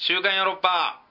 週刊ヨーロッパ。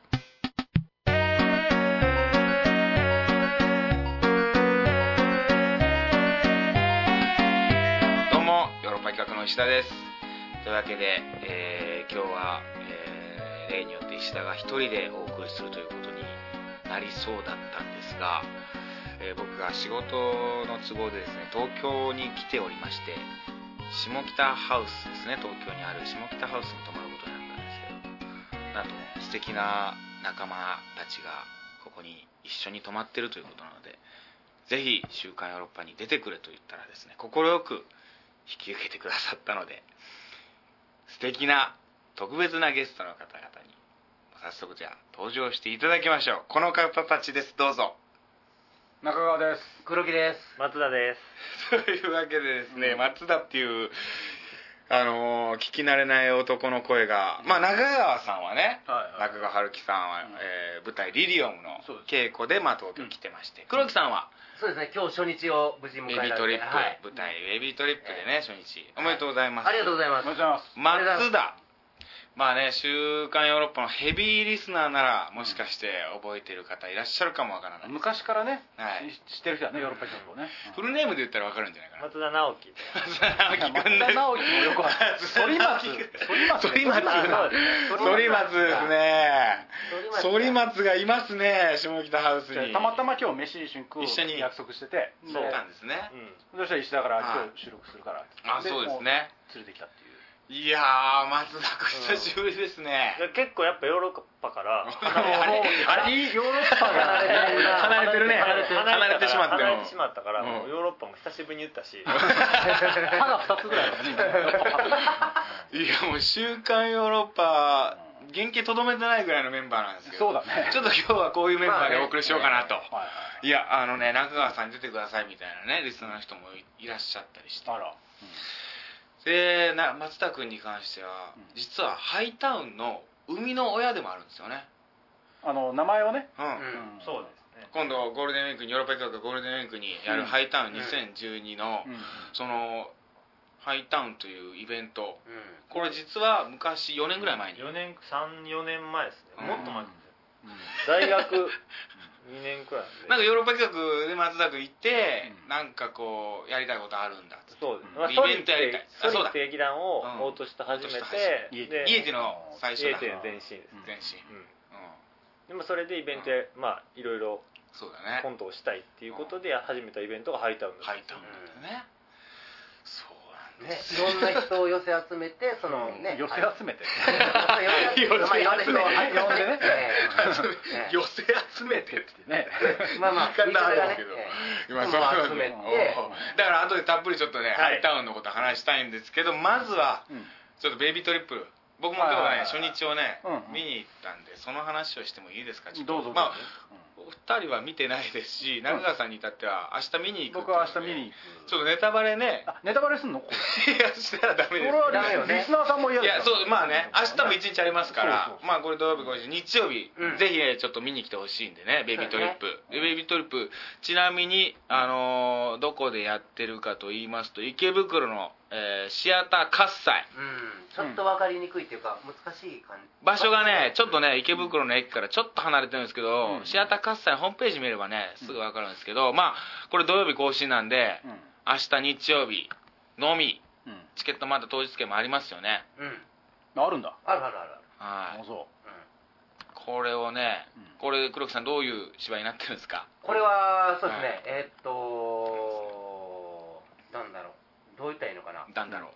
どうもヨーロッパ企画の石田です。というわけで、今日は、例によって石田が一人でお送りするということになりそうだったんですが、僕が仕事の都合でですね、東京に来ておりまして、下北ハウスですね、東京にある下北ハウスに泊まることになったんですけど、なんと素敵な仲間たちがここに一緒に泊まってるということなので、ぜひ週刊ヨーロッパに出てくれと言ったらですね、快く引き受けてくださったので、素敵な特別なゲストの方々に早速じゃあ登場していただきましょう。この方たちです。どうぞ。 中川です。 黒木です。 松田です。 というわけでですね、松田っていう聞き慣れない男の声が、まあ中川さんはね、中川春樹さんは、舞台リリオムの稽古で、まあ、東京来てまして、黒木さんはそうですね、今日初日を無事迎えられて、 ベビートリップ、舞台ベビートリップでね、初日おめでとうございます。 ありがとうございます。 松田、まあね、週刊ヨーロッパのヘビーリスナーならもしかして覚えてる方いらっしゃるかもわからない。 昔からね、知ってる人はね、ヨーロッパ企画をね、 フルネームで言ったらわかるんじゃないかな。 松田直樹。 松田直樹君です。 松田直樹もよくある。反松ですね。反松がいますね、下北ハウスに。たまたま今日飯一緒に食う一緒に約束してて、 そうなんですね。 そしたら石田から今日収録するから、 あ、そうですね、 連れてきたっていう。 いやー、松田君久しぶりですね。 結構やっぱヨーロッパからあれヨーロッパが離れてるね。離れてしまったから、ヨーロッパも久しぶりに言ったし、 歯が2つぐらいだね。 いや、もう週刊ヨーロッパ原型とどめてないぐらいのメンバーなんですけど、 そうだね、 ちょっと今日はこういうメンバーでお送りしようかなと。いや、中川さんに出てくださいみたいなね、リスナーの人もいらっしゃったりして、で松田君に関しては、実はハイタウンの生みの親でもあるんですよね。 名前はね、 そうですね。 今度ゴールデンウィークにヨーロッパ企画ゴールデンウィークにやるハイタウン2012のそのハイタウンというイベント、これ実は昔4年ぐらい前に 3、4年前ですね。もっと前ですね。大学2年くらいなんかヨーロッパ企画で松田君行って、なんかこうやりたいことあるんだって。 そうです。 イベントやりたい。 ソリって劇団をオートして始めて、 イエティの最初だ。 イエティの前身です。 前身。 でもそれでイベントでまあいろいろコントをしたいっていうことで始めたイベントがハイタウンだった。 ハイタウンだったね。そうね、いろんな人を寄せ集めて、そのね、 寄せ集めて、 寄せ集めてってね、 まあまあ言い方あるんですけど、今そう集めて、だから後でたっぷりちょっとね、ハイタウンのこと話したいんですけど、まずはちょっとベイビートリップ、僕も今日はね初日をね見に行ったんで、その話をしてもいいですか。 どうぞ。 まあお二人は見てないですし、中川さんに至っては明日見に行く。 僕は明日見に行く。 ちょっとネタバレね。 ネタバレすんの？ いや、したらダメです。 ダメよね。リスナーさんも嫌だ。 いや、そう、まあね、明日も一日ありますから、まあこれ土曜日、日曜日、ぜひねちょっと見に来てほしいんでね、ベイビートリップ。ベイビートリップ、ちなみにどこでやってるかと言いますと、池袋のシアター喝采。 ちょっと分かりにくいっていうか難しい感じ。 場所がねちょっとね池袋の駅からちょっと離れてるんですけど、シアター喝采のホームページ見ればねすぐ分かるんですけど、まあこれ土曜日更新なんで、明日日曜日のみ、チケットまだ当日券もありますよね。 あるんだ。 ある。 はい。これをね、これ黒木さんどういう芝居になってるんですか。 これはそうですね、なんだろう、どう言ったらいいのかな。 なんだろう。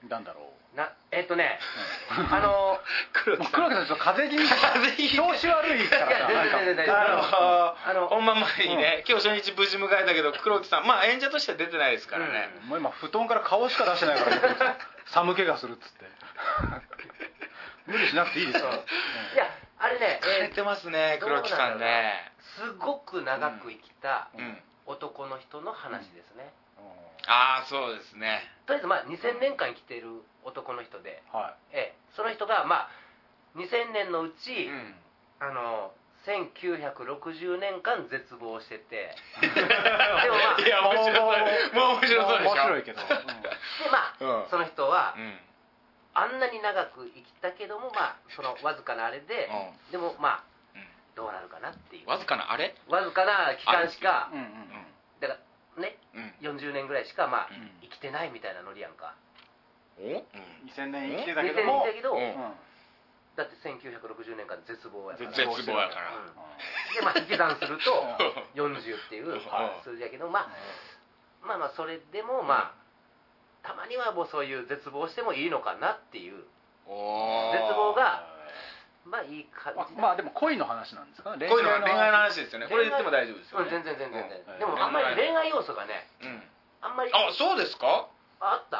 黒木さんちょっと風邪気味、調子悪いからさ、本番前にね、今日初日無事迎えたけど、黒木さんまあ演者としては出てないですからね。 もう今布団から顔しか出してないから寒気がするっつって無理しなくていいですよ。 いやあれね、 枯れてますね黒木さんね。 すごく長く生きた男の人の話ですね。 ああ、そうですね。 とりあえずまあ2000年間生きている男の人で、その人がまあ2000年のうち、1960年間絶望しててでもまあいや面白そうでしょ。 面白いけど、 でまあその人はあんなに長く生きたけども、まあそのわずかなあれで、でもまあどうなるかなっていう、 わずかなあれ、 わずかな期間しか、だからね、40年ぐらいしかまあ生きてないみたいなノリやんか。 2000年生きてたけども、 だって1960年間絶望やから、 絶望やから、 でまあ引き算すると40っていう数字やけど、まあそれでもまあたまにはもうそういう絶望してもいいのかなっていう、絶望がまあいい感じ。 まあでも恋の話なんですかね。 恋の話ですよね。これ言っても大丈夫ですよね。 全然でもあんまり恋愛要素がね、あんまり。 あ、そうですか。 あった。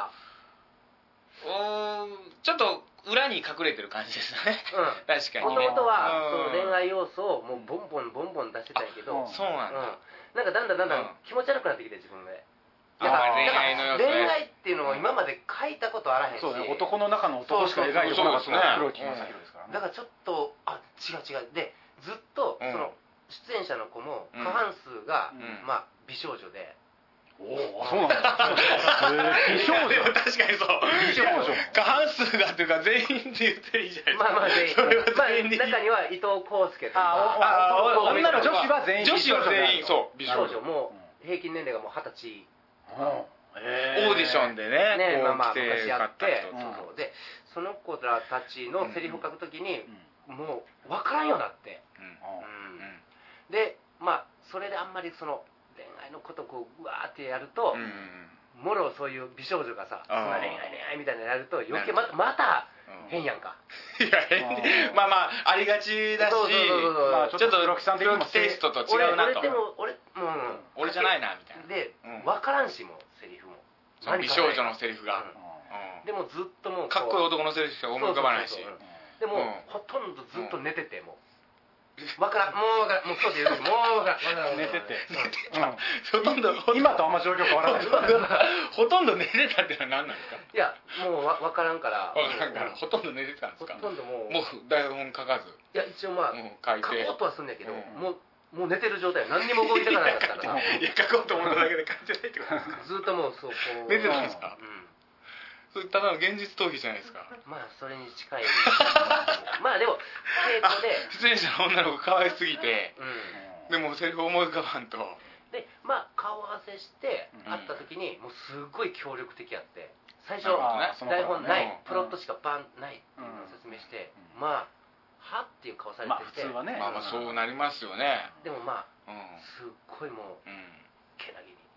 ちょっと裏に隠れてる感じですね。確かにね。 もともとはその恋愛要素をもうボンボン出してたんやけど、 そうなんだ。 なんかだんだん気持ち悪くなってきて、自分で。 恋愛の要素。 恋愛っていうのを今まで書いたことあらへんし。 そうね、男の中の男しか描いてこなかった黒木正宏ですからね。 だからちょっと違うで、ずっとその出演者の子も過半数がまあ美少女で。 そうなんだ。美少女。 確かにそう。美少女。過半数がというか全員で言っていいじゃないですか。 まあ全員。中には伊藤康介とか。 女の女子は全員。 女子は全員そう美少女も平均年齢がもう20歳。 オーディションでね、 まあ昔やって、でその子らたちのセリフを書くときにもう分からんようになって、でまあそれであんまりその恋愛のことをこううわーってやると、もろそういう美少女がさ、恋愛みたいなのやると余計また変やんか。 いや変で、まあありがちだし、ちょっと黒木さん的にもテイストと違うなと。俺じゃないなみたいな。 で分からんしもセリフも。 美少女のセリフが。 でもずっともうかっこいい男のセリフしか思い浮かばないし。 でもほとんどずっと寝てても。わからん、もう少し言うともうわからん、 寝てて、 ほとんど今とあんま状況変わらない。 ほとんど寝てたってのは何なんですか。 いやもうわからんから、 ほとんど寝てたんですか。 ほとんどもう台本書かず。 いや一応まあ書こうとはするんだけど、もう寝てる状態、何にも動いてなかったから。 いや書こうと思っただけで書いてないってことですか。 ずっともうそう寝てたんですか。ただの現実逃避じゃないですか。 まあそれに近い。まあでも稽古で出演者の女の子可愛すぎて、でもセリフ思い浮かばんと。 でまあ顔合わせして会った時にもうすごい協力的やって、最初台本ないプロットしかバンないっていうのを説明して、まあはっていう顔されてて、 普通はね、 まあそうなりますよね。 でもまあすっごいもうけなげに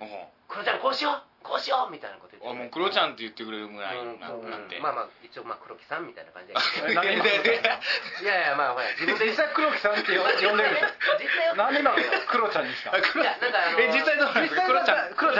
「 クロちゃんこうしようみたいなこと言って、 もうクロちゃんって言ってくれるぐらいになって、 まあ一応黒木さんみたいな感じで、 いやまあほら自分で実際黒木さんって呼んでるんですよ。実際なんで今クロちゃんにした。 実際どうなんですか。クロちゃん黒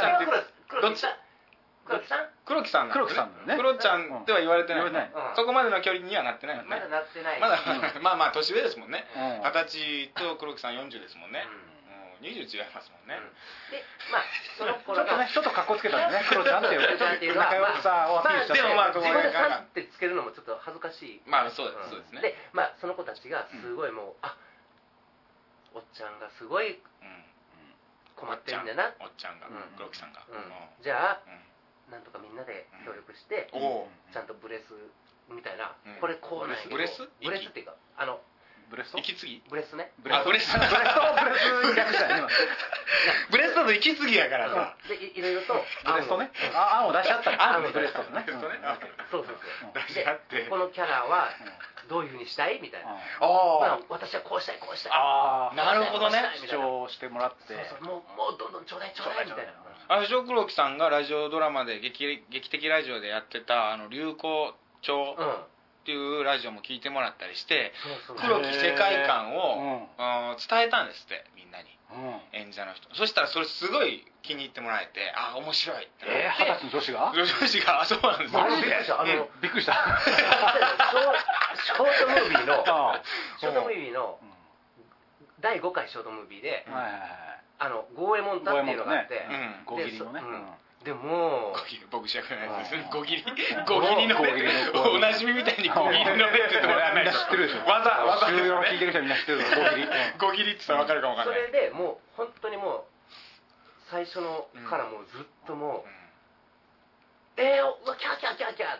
木さんクロちゃんっては言われてない。そこまでの距離にはなってないよね。 まだなってない。 まだまあ年上ですもんね。20歳と黒木さん40ですもんね。20違いますもんね。 でまあその頃がちょっと格好つけたんですね。クロちゃんっていう仲良さをアピールした。 でもまあ自分でさってつけるのもちょっと恥ずかしい。 まあそうですね。 でまあその子たちがすごいもうおっちゃんがすごい困ってるんだな。 おっちゃんが黒木さんが。 じゃあなんとかみんなで協力してちゃんとブレスみたいな、これこうなんやけど、ブレスっていうかブレスト？ 息継ぎ？ ブレスね。 ブレスト逆したよね。ブレストの息継ぎやからさ。 でいろいろとブレストね。案を出し合ったら。ブレストね。 そう。 出し合って。 このキャラはどういう風にしたいみたいな。私はこうしたい。 なるほどね。 主張してもらって。 もうどんどんちょうだいみたいな。 黒木さんがラジオドラマで劇的ラジオでやってた流行帳っていうラジオも聞いてもらったりして、黒木世界観を伝えたんですってみんなに、演者の人。そしたらそれすごい気に入ってもらえて、面白いって。 20歳の女子が？ 女子がそうなんですよ。 びっくりした。 ショートムービーの第5回ショートムービーでゴーエモンタっていうのがあって、 ゴギリのね。 でも僕じゃないですね。ゴギリの目おなじみみたいにゴギリの目って言ってもらわないと。 知ってるでしょ。 わざ収録聞いてる人はみんな知ってる。 ゴギリって言ったら分かるかも分かんない。 それでもう本当にもう最初のからもうずっともうキャーキャーキャーキャー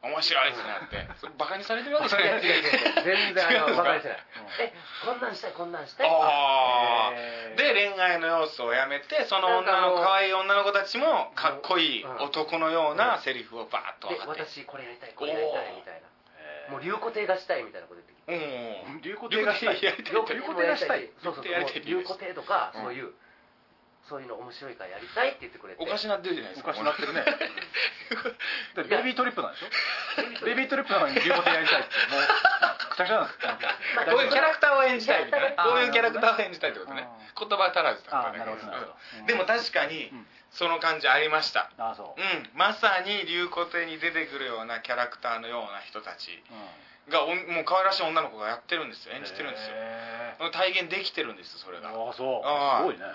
面白いですねってそれバカにされてるわけじゃない全然バカにしてないこんなんしたいこんなんしたいで恋愛の要素をやめてその可愛い女の子たちもかっこいい男のようなセリフをバーッと分かって私これやりたいこれやりたいみたいなもう龍虎亭がしたいみたいなこと言ってきて龍虎亭がしたい龍虎亭がしたいそう龍虎亭とかそういうの面白いからやりたいって言ってくれておかしなってるじゃないですかおかしなってるねベビートリップなんでしょベビートリップなのに龍虎亭やりたいってもうくちゃくちゃなんですかこういうキャラクターを演じたいみたいなこういうキャラクターを演じたいってことね言葉足らずだったねでも確かにその感じありましたまさに龍虎亭に出てくるようなキャラクターのような人たちがもう可愛らしい女の子がやってるんですよ演じてるんですよ体現できてるんですそれがそうすごいね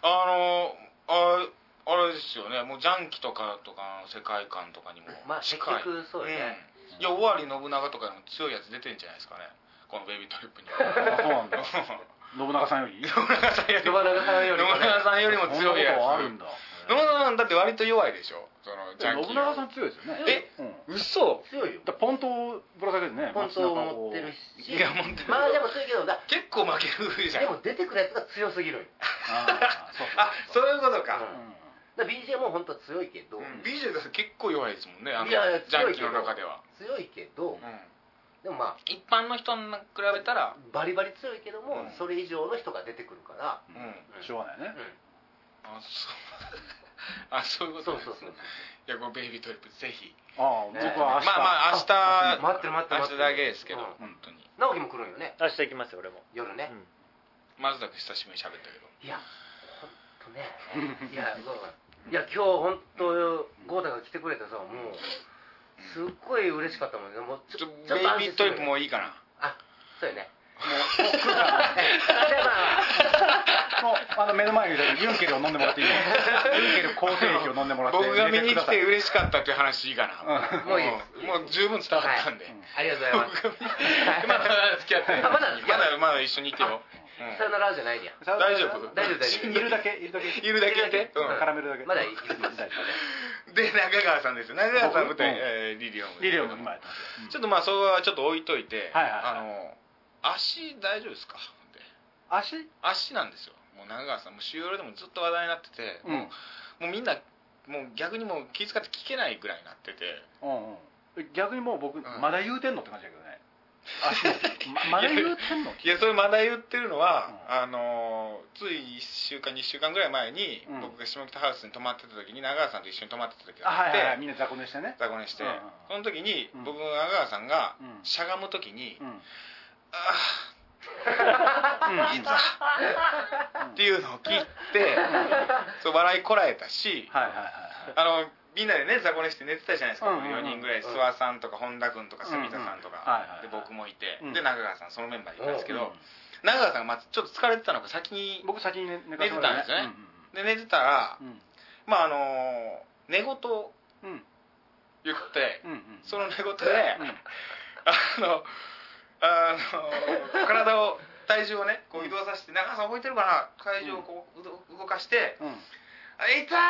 あれですよねもうジャンキとかの世界観とかにも近いそうですねいや尾張信長とかにも強いやつ出てんじゃないですかねこのベビートリップにそうなんだ信長さんより信長さんよりも強いやつあるんだ信長さんだって割と弱いでしょそのジャンキ信長さん強いですよね嘘強いよポントをぶら下げてねポントを持ってるしいや持ってるまあでも強いけど結構負けるじゃんでも出てくるやつが強すぎるそういうことか BJ も本当は強いけど BJ だって結構弱いですもんねジャンキの中では強いけどでもまあ一般の人に比べたらバリバリ強いけどもそれ以上の人が出てくるからしょうがないねそういうことですねいやこのベイビートリップぜひ僕はまあ明日待ってる明日だけですけど本当に直樹も来るんよね明日行きますよ俺も夜ね松田君久しぶりに喋ったけどいや本当ねいや今日本当豪太が来てくれてさもうすっごい嬉しかったもんねもうベイビートリップもういいかなそうよねもう目の前にユンケルを飲んでもらっていいユンケル抗生液を飲んでもらって僕が見に来て嬉しかったっていう話いいかなもういいですもう十分伝わったんでありがとうございますまだ付き合ってまだ一緒にいてよさよならじゃないや大丈夫いるだけいるだけいて絡めるだけまだいるで中川さんですよ中川さん舞台リリオン今やってますちょっとまあそれはちょっと置いといて足大丈夫ですか足なんですよもう中川さんもう週夜でもずっと話題になっててもうみんなもう逆にもう気遣って聞けないぐらいになってて逆にもう僕まだ言うてんのって感じだけどねまだ言うてんのいやそれまだ言ってるのはつい1週間2週間ぐらい前に僕が下北ハウスに泊まってた時に中川さんと一緒に泊まってた時があってみんな雑魚寝してねその時に僕の中川さんがしゃがむ時にっていうのを聞いて笑いこらえたしみんなでね雑魚寝して寝てたじゃないですか4人ぐらい諏訪さんとか本田君とか住田さんとかで僕もいてで中川さんそのメンバーでいたんですけど中川さんがちょっと疲れてたのか僕先に寝てたんですよねで寝てたらまあ寝言を言ってその寝言で体を体重をねこう移動させて中川さん覚えてるかな体重をこう動かして痛い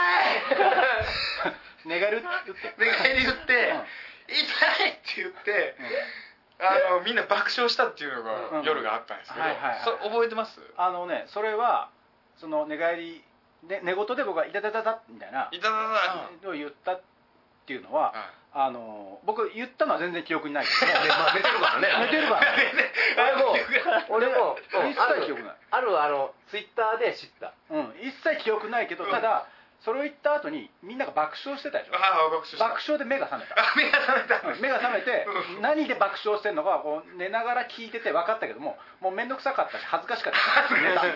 寝返り打って痛いって言ってみんな爆笑したっていうのが夜があったんですけど覚えてます？ それはその寝返りで寝言で僕が「いたたたた」みたいなを言ったっていうのは僕言ったのは全然記憶にないけど寝てるからね俺も一切記憶ないツイッターで知った一切記憶ないけどただそれを言った後にみんなが爆笑してたでしょ爆笑で目が覚めた目が覚めて何で爆笑してんのかこう寝ながら聞いてて分かったけどもう面倒くさかったし恥ずかしかった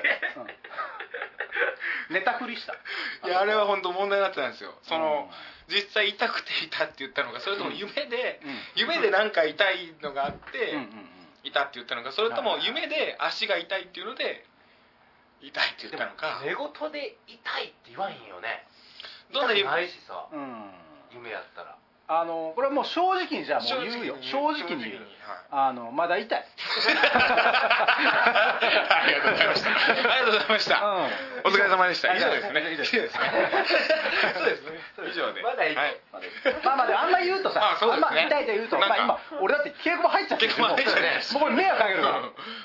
寝たふりしたいやあれは本当問題になってたんですよ実際痛くていたって言ったのかそれとも夢でなんか痛いのがあっていたって言ったのかそれとも夢で足が痛いっていうので痛いって言ったのか寝言で痛いって言わんよねどんな痛くないしさ夢やったらこれはもう正直にじゃあもう言うよ正直に言うまだ痛いありがとうございました。ありがとうございました。お疲れ様でした。以上ですね。以上ですね。そうですね。以上で。 まだいい。 まあまあであんま言うとさ、あんま痛いと言うと、まあ今俺だって稽古場入っちゃってるけど、もうこれ迷惑かけるから。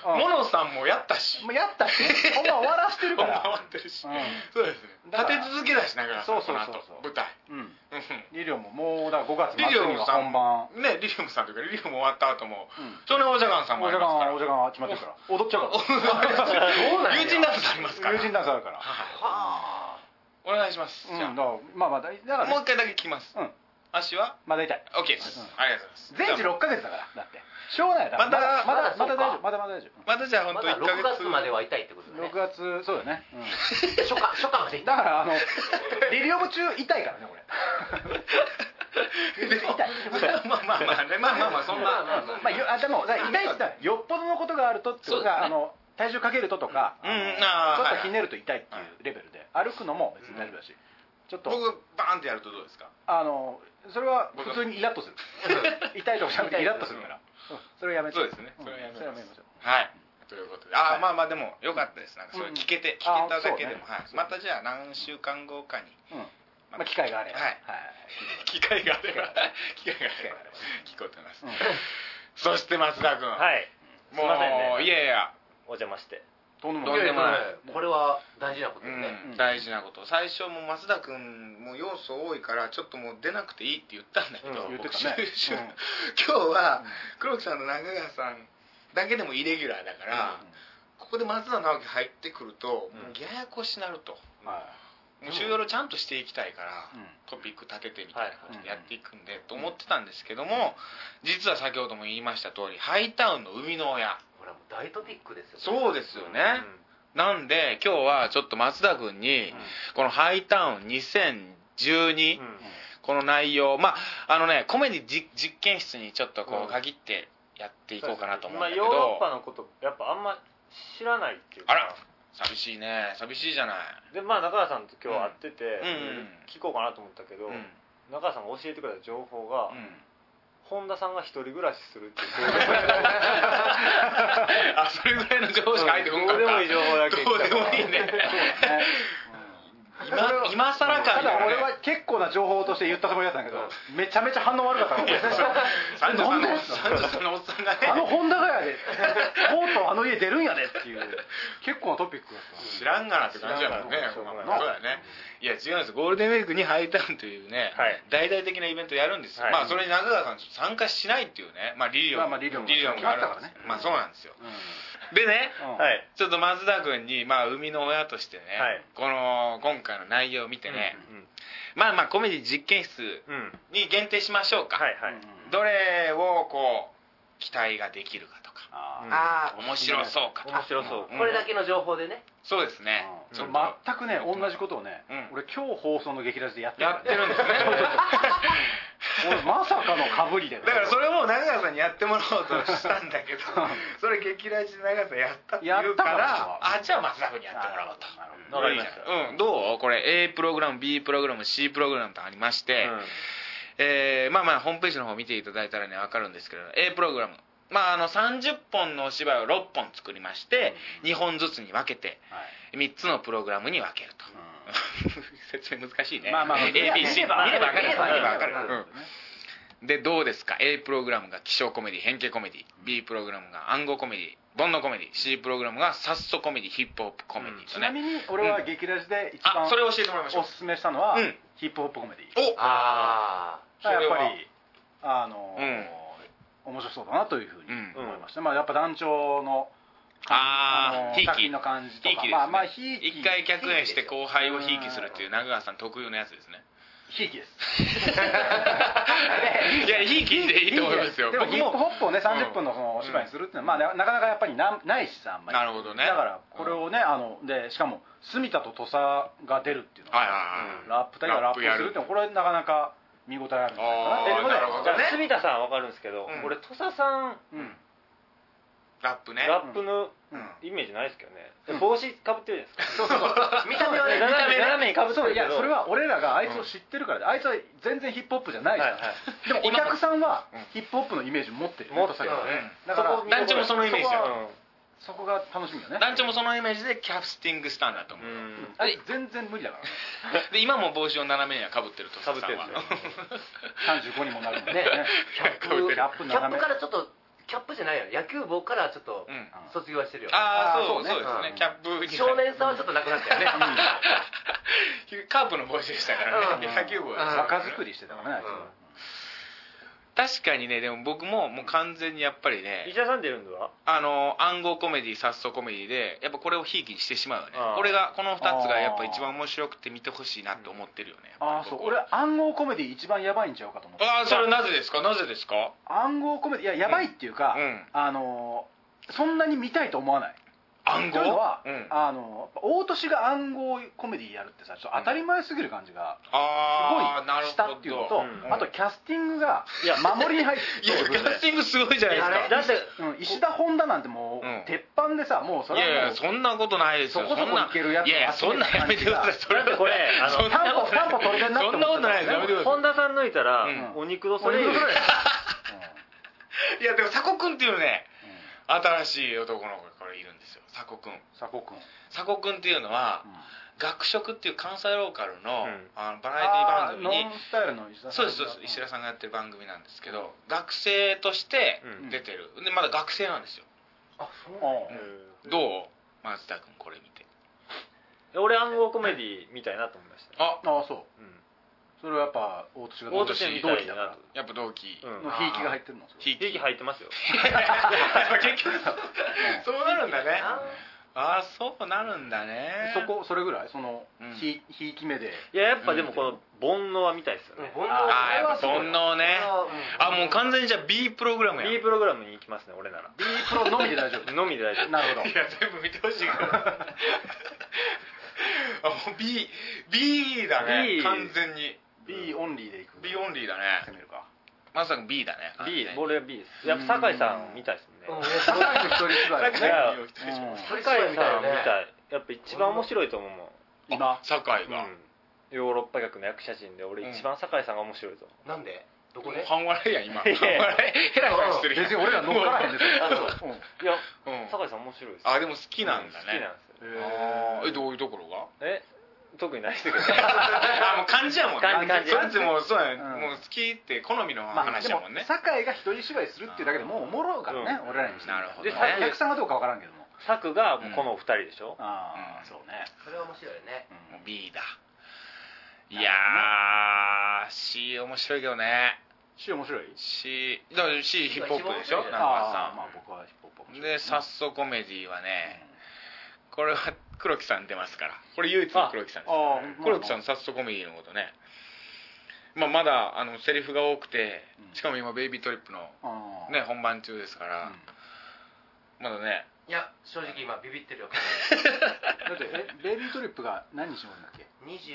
モノさんもやったし。 もうやったし、本番終わらしてるから。 終わってるし。そうですね。立て続けだしながら。 そうそうそう。 舞台。 リリオももうだから5月末には本番。 ね、リリオムさんというかリリオム終わった後も、少年王者ガンさんもありますから。 王者ガンは決まってるから。踊っちゃうから。 友人ダンスありますから。 友人ダンスあるから。 お願いします。じゃあまあまあだからもう一回だけ聞きます。足はまだ痛い。 オッケーです。ありがとうございます。 全治6ヶ月だからだって。しょうがない。まだ大丈夫。まだ大丈夫。 まだじゃあ本当1ヶ月。 6月までは痛いってことね。 6月そうだね。 初夏まで。 だからリリオム中痛いからねこれ。痛い。 まあねまあそんな。 まあでも痛いって言ったらよっぽどのことがあるとってことが体重かけるととかちょっとひねると痛いっていうレベルで歩くのも別に大丈夫だし。ちょっと僕バーンってやるとどうですか？ それは普通にイラッとする。痛いとかじゃなくてイラッとするから。それをやめて。 そうですね。それをやめましょう。 はい。 ということで、まあでも良かったです。なんかそれ聞けただけでも、またじゃあ何週間後かに、 まあ機会があれば、 機会があれば聞こうと思います。そして松田君、もういやお邪魔して。 とんでもない。これは大事なことね。 大事なこと。最初も松田君も要素多いからちょっともう出なくていいって言ったんだけど、今日は黒木さんと中川さんだけでもイレギュラーだから、ここで松田直樹入ってくるとややこしになると。もう週夜ちゃんとしていきたいからトピック立ててみたいな感じでやっていくんでと思ってたんですけども、実は先ほども言いました通りハイタウンの生みの親、 大トピックですよね。そうですよね。なんで今日はちょっと松田君にこのハイタウン2012この内容、まあコメディ実験室にちょっとこう限ってやっていこうかなと思うんだけど、 ヨーロッパのことやっぱあんま知らないっていうか。 あら寂しいね。寂しいじゃない。 で中川さんと今日会ってて聞こうかなと思ったけど、中川さんが教えてくれた情報が、本田さんが一人暮らしするっていうそれぐらいの情報しか入ってこなかった。 どうでもいい情報だけ。 どうでもいいね。今更か。 ただ俺は結構な情報として言ったつもりだったんだけど、めちゃめちゃ反応悪かったの。 30歳のおっさんがね、 本田がやでとうとう家出るんやでっていう結構なトピックだった。 知らんがなって感じだからね。そうだね。いや違うんです。ゴールデンウィークにハイタウンというね大々的なイベントをやるんですよ。まあそれに中川さん参加しないっていうね、まあリリオンがあるんですね。まあそうなんですよ。でね、ちょっと松田君に生みの親としてね、この今回の内容を見てね、まあコメディ実験室に限定しましょうか。どれをこう期待ができるかとか、面白そうかとか。 これだけの情報でね。 そうですね。 全くね同じことをね、俺今日放送の劇ラジでやってるんですね。 俺まさかのかぶりで。 だからそれも中川さんにやってもらおうとしたんだけど、それ劇ラジで中川さんやったって言うから、じゃあ松田君にやってもらおうと。 わかりました。 どう？これ A プログラム B プログラム C プログラムとありまして、まあホームページの方見ていただいたらね分かるんですけど、 A プログラム30本のお芝居を6本作りまして2本ずつに分けて3つのプログラムに分けると。説明難しいね。ABC 見れば分かる。でどうですか。 A プログラムが気象コメディ変形コメディ、 B プログラムが暗号コメディ煩悩コメディ、 C プログラムがサッソコメディヒップホップコメディとね。 ちなみに俺は劇ラジで一番それを教えてもらいましょう。 おすすめしたのはヒップホップコメディ。 やっぱり面白そうだなというふうに思いました。やっぱ団長の作品の感じとか、 一回客演して後輩をひいきするっていう中川さん特有のやつですね。 ひいきです。 いやひいきでいいと思いますよ。 でもヒップホップをね30分のお芝居にするっていうのはなかなかやっぱりないしさ、あんまり。 なるほどね。 だからこれをねでしかも住田と土佐が出るっていうのはラップ対かラップをするっていうのはこれなかなか見応えあるんじゃないかな。 なるほどね。 住田さんは分かるんですけど、これ土佐さんラップね。 ラップのイメージないですけどね。帽子かぶってるじゃないですか。 そう見た目はね斜めにかぶってるけど。 いやそれは俺らがあいつを知ってるからで、あいつは全然ヒップホップじゃないじゃん。でもお客さんはヒップホップのイメージ持ってる。 持ってる。 だから団長もそのイメージだよ。 そこが楽しみよね。 団長もそのイメージでキャスティングしたんだと思う。 あれ全然無理だから。 で今も帽子を斜めにはかぶってると。 かぶってるんですよ。 35にもなるもんね。 キャップからちょっとキャップじゃないよ。野球帽からちょっと卒業はしてるよ。 そうですね。キャップに少年さはちょっとなくなったよね。 カープの帽子でしたからね。野球帽です。 若作りしてたからね。 確かにね、でも僕ももう完全にやっぱりね、 石田さん出るんでは暗号コメディ、殺訴コメディでやっぱこれをひいきにしてしまうよね。この2つがやっぱ一番面白くて見てほしいなって思ってるよね。 そう。俺暗号コメディ一番やばいんちゃうかと思って。 それなぜですか？ 暗号コメディやばいっていうか、そんなに見たいと思わない。 暗号というのは、大年が暗号コメディやるってさ、ちょっと当たり前すぎる感じがすごいしたっていうのと、あとキャスティングが守りに入ってキャスティングすごいじゃないですか。 だって石田本田なんてもう鉄板でさ、もうそれはもうそんなことないですよ。 そこそこいけるやつ。 いやそんなやめてください。それこれ 3歩取れてんなって思って。 そんなことないです。やめてください。 本田さん抜いたらお肉のそれいやでも佐古くんっていうね、新しい男の子がこれいるんですよ。佐古くんっていうのは、学食っていう関西ローカルのバラエティ番組に、 ノンスタイルの石田さん。 そうです石田さんがやってる番組なんですけど、学生として出てる。でまだ学生なんですよ。そうどう松田君これ見て。 俺暗号コメディみたいなと思いました。 そう。それはやっぱ大年が同期だから。 やっぱ同期のひいきが入ってるの。 ひいき入ってますよ。 結局そうなるんだね。そうなるんだね。 それぐらいそのひいき目で。 いややっぱでもこの煩悩は見たいですよね。 やっぱ煩悩ね。もう完全にじゃあ B プログラムや。 B プログラムに行きますね俺なら。 B プロのみで大丈夫。 のみで大丈夫。 なるほど。 いや全部見てほしいから。B だね。完全に B オンリーでいく。 B オンリーだね。 攻めるか。 まさに B だね。 俺は B です。やっぱ酒井さん見たいですもんね。 酒井の一人芝居ね。 酒井さん見たい。やっぱ一番面白いと思うもん。 今酒井がヨーロッパ学の役者陣で俺一番酒井さんが面白いと思う。 なんで？どこで？ 半笑いや今。半笑いヘラヘラしてる。 別に俺ら乗っからへんですよ。 いや酒井さん面白いです。 でも好きなんだね。 好きなんですよ。 どういうところが？ 特にないですけど。 もう感じやもんね。 感じ。 もうそうやもう好きって好みの話やもんね。 酒井が一人芝居するっていうだけでもうおもろいからね、俺らにして。 なるほど。 でお客さんがどうかわからんけども。 作がこのお二人でしょ。 そうね。 それは面白いよね。 B だ。いやー C 面白いけどね。 C 面白い？ C だから C ヒップホップでしょ。 僕はヒップホップで殺訴コメディはね、これは黒木さん出ますから。これ唯一の黒木さんです。黒木さんの殺訴コメディのことね、まだセリフが多くて、しかも今ベイビートリップのね本番中ですから、まだね。 いや正直今ビビってるよ。 だってベイビートリップが何日終わるんだっけ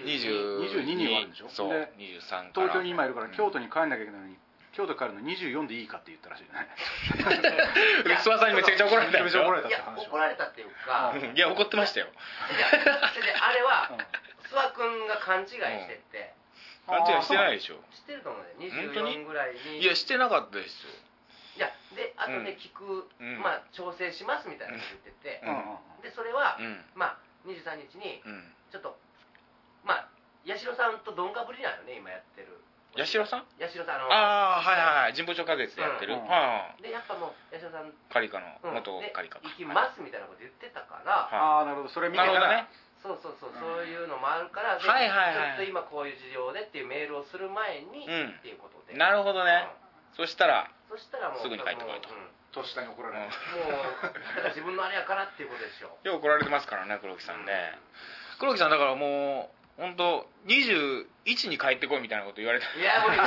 ？22に終わるんでしょ。 そうで 23から東京に今いるから京都に帰んなきゃいけないのに、京都帰るの24でいいかって言ったらしいよね。 諏訪さんにめちゃくちゃ怒られた。 いや怒られたっていうか、 いや怒ってましたよ。 あれは諏訪君が勘違いしてて。 勘違いしてないでしょ。 してると思うね。24ぐらいに。 いやしてなかったですよ。 いやで後で聞く、調整しますみたいなこと言ってて、でそれは、23日にちょっと八代さんとどんかぶりなのね今やってる。 八代さん？ 八代さん神保町花月でやってる。 でやっぱもう八代さんカリカの元カリカ行きますみたいなこと言ってたから。 なるほど。それ見てからね。 そういうのもあるから、ちょっと今こういう事情でっていうメールをする前にっていうことで。 なるほどね。そしたらもうすぐに帰ってこいと。 年下に怒られる。 もう自分のあれやからっていうことでしょ。 よく怒られてますからね黒木さんね。黒木さんだからもう本当21に帰ってこいみたいなこと言われた。 いや無理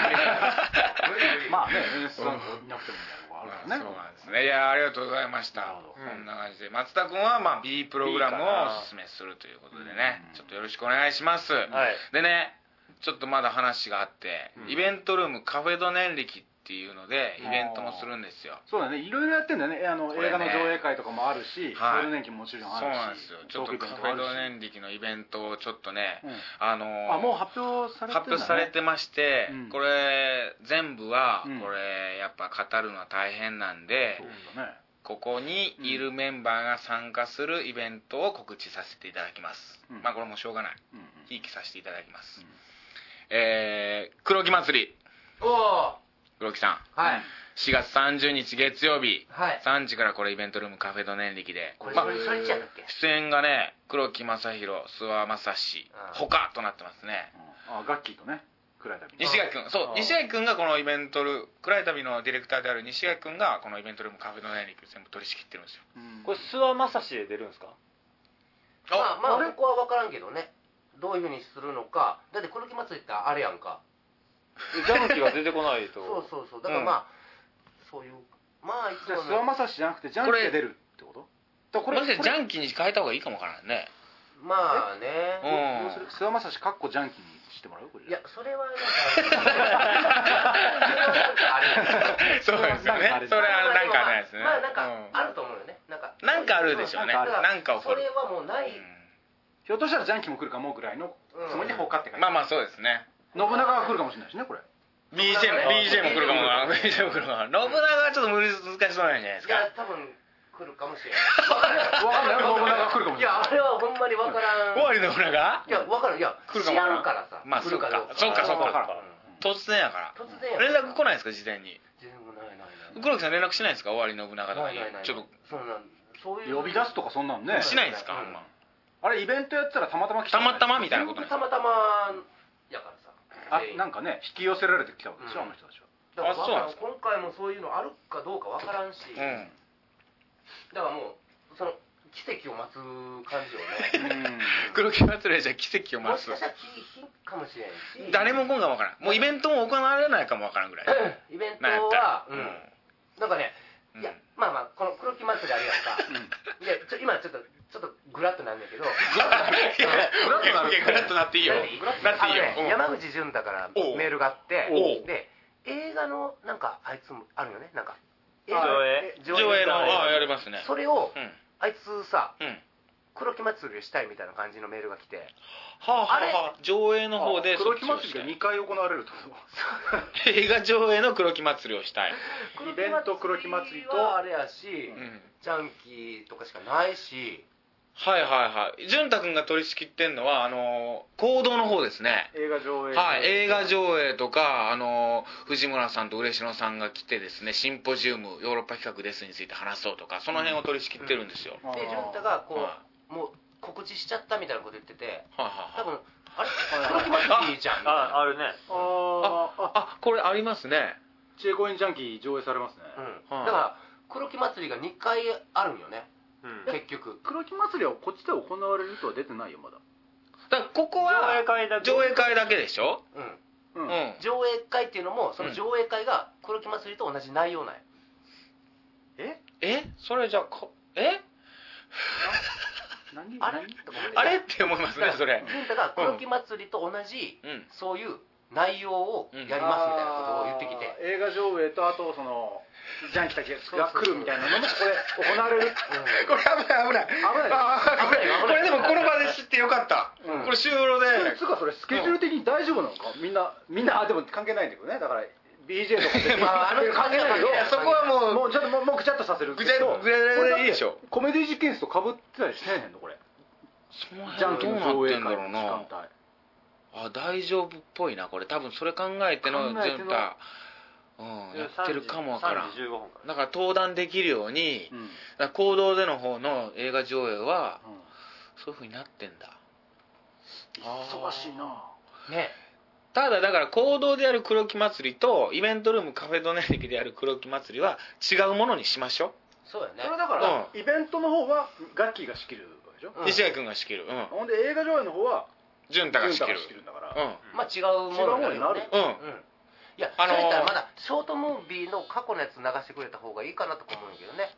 まあね演出いなくてもみたいなのがあるからね。 そうなんですね。いやありがとうございました。こんな感じで松田君はB プログラムをおすすめするということでね、ちょっとよろしくお願いします。でねちょっとまだ話があって、イベントルームカフェド年力っていうのでイベントもするんですよ。 そうだね、いろいろやってんだよね。映画の上映会とかもあるし、ゴールデン期ももちろんあるし。 そうなんですよ。ちょっとカフェド年力のイベントをちょっとね、 もう発表されてるんだね。 発表されてまして、これ全部はこれやっぱ語るのは大変なんで、 ここにいるメンバーが参加するイベントを告知させていただきます、まあこれもしょうがない、ひいきさせていただきます、黒木祭り。黒木さん、4月30日月曜日、3時からこれイベントルームカフェド年力で、出演がね黒木正弘、諏訪正史他となってますね。 ガッキーとね暗い旅西垣君、そう西垣君がこのイベントル暗い旅のディレクターである西垣君がこのイベントルームカフェド年力全部取り仕切ってるんですよ。 これ諏訪正史で出るんですか？ まあここは分からんけどね、どういうふうにするのか。だって黒木祭りってあれやんか、 ジャンキが出てこないとそうだからまあ、そういうまあじゃあ諏訪正史じゃなくてジャンキが出るってこと？ これジャンキに変えた方がいいかもわからないね。 まあね、 諏訪正史かっこジャンキにしてもらう？これいやそれはなんかそうですよね、それはなんかないですね。 まあなんかあると思うよね、 なんかあるでしょうね、なんか起こる。 それはもうない、 ひょっとしたらジャンキも来るかもぐらいのつもりで他って書いてまあまあそうですね。 信長が来るかもしれないしね、これ BJ も来るかもな。BJ も来るかもな。信長はちょっと難しそうなんじゃないですか。 いや多分来るかもしれない。 わかんないよ、信長が来るかもしれない。 いやあれはほんまにわからん。 終わり信長？ いやわからん、いや知らんからさ。 まあそうかそうか突然やから。連絡来ないですか事前に？ 全然ない。 黒木さん連絡しないですか？終わり信長とかにちょっとそういう呼び出すとかそんなんねしないですか？ あれイベントやったらたまたま来たたまたまみたいなことね。 たまたまやからさ。 なんかね引き寄せられてきたわけでしょ、あの人たちは。 だから今回もそういうのあるかどうかわからんし、だからもうその奇跡を待つ感じよね。 黒木祭りじゃ奇跡を待つ。 もしかしたら奇跡かもしれんし、 誰も来んかもわからん。もうイベントも行われないかもわからんぐらい。 イベントはなんかね、いやまあこの黒木祭りあるやんか。で今ちょっとグラッとなんだけど、グラッとなっていいよ。 山口純太からメールがあって、で映画のなんかあいつもあるよね、なんか上映のやりますね。 それをあいつさ黒木祭りをしたいみたいな感じのメールが来て、 あれ上映の方で黒木祭りが2回行われると。 映画上映の黒木祭りをしたい。 イベント黒木祭りとはあれやし、ジャンキーとかしかないし。 潤太くんが取り仕切ってんのは行動の方ですね。 映画上映。 映画上映とか藤村さんと嬉野さんが来てですね、シンポジウムヨーロッパ企画ですについて話そうとか、その辺を取り仕切ってるんですよ。 で潤太がもう告知しちゃったみたいなこと言ってて、多分あれ黒木祭りじゃん。 あるね。 これありますね。 チェコインジャンキー上映されますね。 だから黒木祭りが2回あるんよね。結局黒木祭りはこっちで行われるとは出てないよまだ。 だからここは上映会だけでしょ。 上映会っていうのもその上映会が黒木祭りと同じ内容なんや。 それじゃあれって思いますね、それ。 潤太が黒木祭りと同じそういう内容をやりますみたいなことを言ってきて、 映画上映とあとそのジャンキたちが来るみたいなのもこれ行われる。 これ危ない。これでもこの場で知ってよかった。これ収録で。 つうかそれスケジュール的に大丈夫なのか。みんなでも関係ないんだけどね。だから BJ とかで関係ないけど、 そこはもうちょっともうぐちゃっとさせるけど、 ぐちゃいいでしょ。 コメディ実験室と被ってたりしてへんのこれ。ジャンキの上映会の時間帯。 大丈夫っぽいなこれ。多分それ考えての潤太やってるかもわからん。だから登壇できるように、行動での方の映画上映はそういう風になってんだ。 忙しいなね。 ただだから行動でやる黒木祭りとイベントルームカフェドネリキでやる黒木祭りは違うものにしましょう。 そうやね。 それだからイベントの方はガッキーが仕切るわけでしょ。 西谷君が仕切る。 ほんで映画上映の方は潤太が仕切るんだから。 まあ違うものになるよね。いや、それ言ったらまだショートムービーの過去のやつ流してくれた方がいいかなとか思うんだけどね。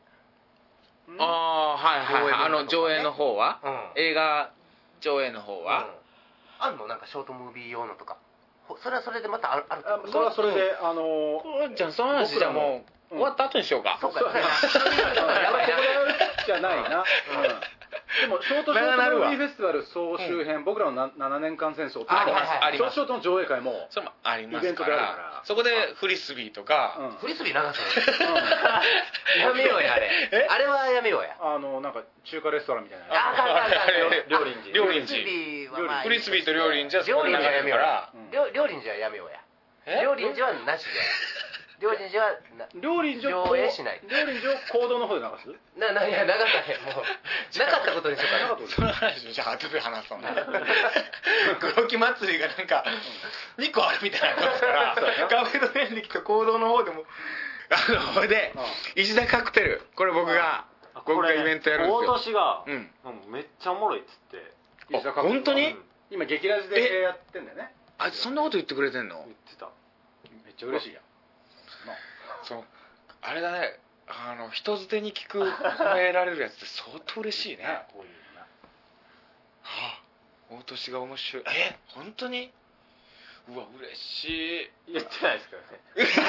上映の方は、映画上映の方は、 あんのなんかショートムービー用のとか。それはそれでまたあるってこと。 それはそれでじゃあその話じゃあもう終わった後にしようか。 そうか。 じゃないな。 でもショートショートムービーフェスティバル総集編、僕らの7年間戦争ってありますあります。 ショートの上映会もそれもありますイベントであるから、 そこでフリスビーとか、 フリスビー流すのやめようや、あれあれはやめようや。 なんか中華レストランみたいな、 料理人フリスビーと料理人はそこで流れるから、 料理人はやめようや。料理人はなしで、料理人は料理人上映しない。 料理人を行動の方で流す？ いや、流さへん。もうなかったことにしようかな。 その話じゃあ後で話そうね。黒木祭りがなんか2個あるみたいなことからカフェドメンリキと行動の方でもほいで石田カクテル、これ僕がイベントやるんですよ。 大年がめっちゃおもろいっつって。 本当に？ 今劇ラジでやってんだよね。 あいつそんなこと言ってくれてんの？ 言ってた。 めっちゃ嬉しいやん。 そうあれだね、人づてに聞く褒められるやつって相当嬉しいね。こういうな。大年が面白い。本当に？うわ嬉しい。 言ってないですからね。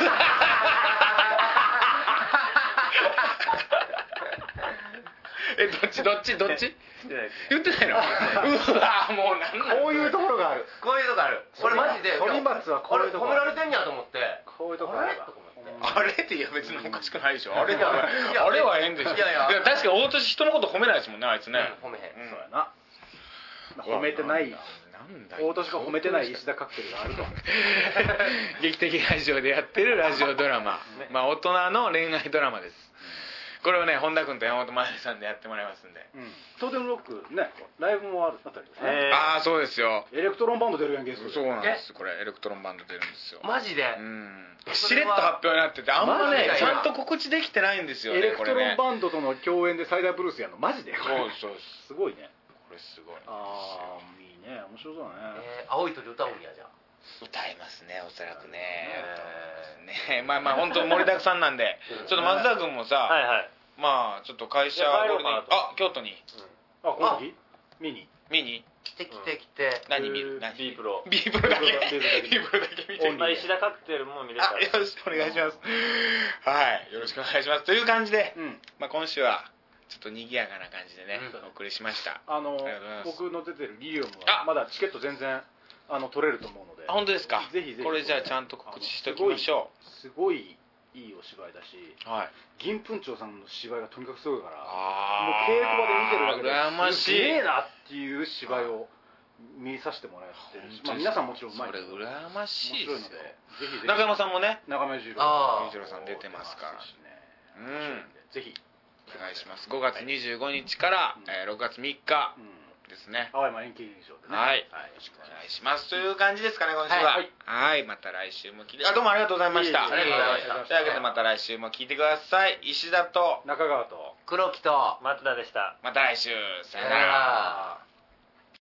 どっち言ってないの？うわもうなんこういうところがある。 これマジで反町はこういうところ褒められてんやと思って、 こういうところある。 あれっていや別におかしくないでしょ。あれは変でしょ。いや確かに大年人のこと褒めないですもんね、あいつね。 褒めへん。 そうやな。褒めてない。大年が褒めてない石田カクテルがあると。 劇的ラジオでやってるラジオドラマ、大人の恋愛ドラマです。これをね、本田君と山本真由さんでやってもらいますんで。 トーテムロックね、ライブもあったりですね。 ああそうですよ。 エレクトロンバンド出るやん、ゲスト。 そうなんです。これエレクトロンバンド出るんですよ。 マジで？ しれっと発表になってて、あんまねちゃんと告知できてないんですよね。 エレクトロンバンドとの共演でサイダーブルースやるのマジで？ そうすごいね。 これすごい。 ああいいね、面白そうだね。 青い鳥歌うんやじゃあ。 歌いますね、おそらくね。まあ本当盛りだくさんなんで、ちょっと松田君もさ、まあちょっと会社京都に。 この時見に来て。 何見る ？B プロ。 B プロだけ見て。 石田カクテルも見れたら。 よろしくお願いします。はい、よろしくお願いします。という感じで、今週はちょっと賑やかな感じでね、お送りしました。 僕の出てるリリオムはまだチケット全然取れると思うので。 本当ですか？ ぜひ。 これじゃあちゃんと告知しときましょう。すごいいいお芝居だし、銀粉長さんの芝居がとにかくすごいから、もう稽古場で見てるだけで羨ましい。 すげえなっていう芝居を見させてもらってるし、皆さんもちろんうまい。 それ羨ましいですよ。 ぜひ中山さんもね、 中村十郎さん出てますから、 ぜひお願いします。5月25日から6月3日ですね。 青山演劇場でね。 はい。よろしくお願いします。という感じですかね、今週は。はい。また来週も聞いて、どうもありがとうございました。 ありがとうございました。 というわけでまた来週も聞いてください。石田と中川と黒木と松田でした。 また来週。さよなら。